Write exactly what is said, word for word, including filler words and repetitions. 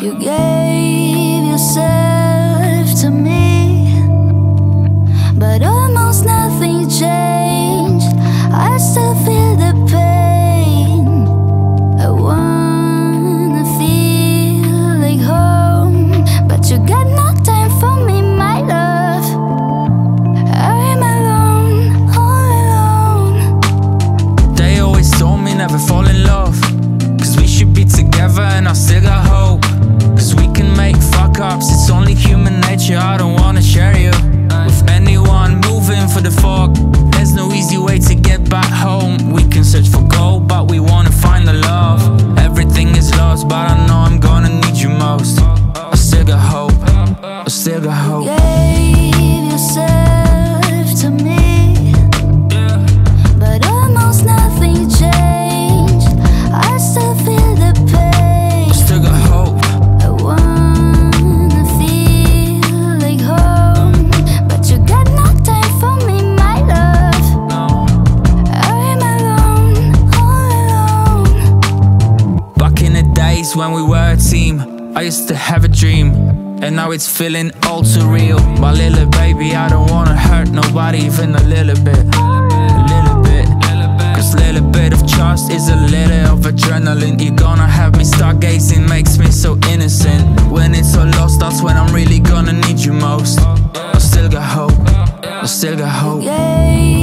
You gave yourself to me, but almost nothing changed. I still feel the pain. I wanna feel like home, but you got no time for me, my love. I'm alone, all alone. They always told me never fall in love, cause we should be together, and I still got hope. Cause we can make fuck ups, it's only human nature. I don't wanna share you with anyone moving for the fog. There's no easy way to get back home. We can search for gold, but we wanna find the love. Everything is lost, but I know I'm gonna need you most. I still got hope, I still got hope. You gave yourself to me, but almost nothing changed. I still feel the pain. I still got hope. I wanna feel like home, but you got no time for me, my love. I'm alone, all alone. Back in the days when we were a team, I used to have a dream, and now it's feeling all too real. My little baby, I don't wanna hurt nobody, even a little bit. A little bit. Cause a little bit of trust is a little of adrenaline. You're gonna have me stargazing, makes me so innocent. When it's all lost, that's when I'm really gonna need you most. I still got hope, I still got hope. Yeah.